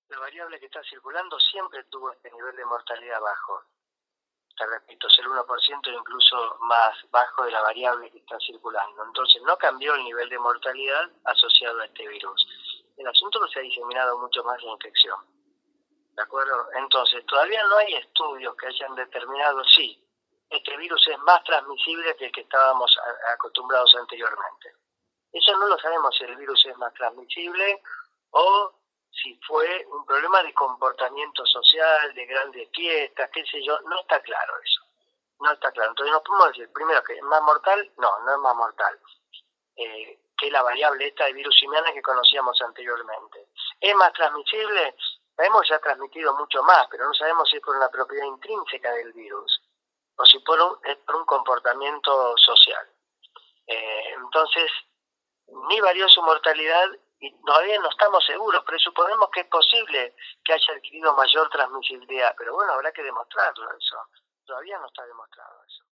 La variable que está circulando siempre tuvo este nivel de mortalidad bajo. Te repito, es el 1% incluso más bajo de la variable que está circulando. Entonces no cambió el nivel de mortalidad asociado a este virus. El asunto es que se ha diseminado mucho más la infección. ¿De acuerdo? Entonces todavía no hay estudios que hayan determinado si este virus es más transmisible que el que estábamos acostumbrados anteriormente. Eso no lo sabemos si el virus es más transmisible o si fue un problema de comportamiento social, de grandes fiestas, qué sé yo, no está claro eso. No está claro. Entonces no podemos decir, primero, que es más mortal, no es más mortal que la variable esta de virus simiana que conocíamos anteriormente. ¿Es más transmisible? Sabemos que se ha transmitido mucho más, pero no sabemos si es por una propiedad intrínseca del virus o si es por un comportamiento social. Entonces, ni varió su mortalidad y todavía no estamos seguros, presuponemos que es posible que haya adquirido mayor transmisibilidad, pero bueno, habrá que demostrarlo eso. Todavía no está demostrado eso.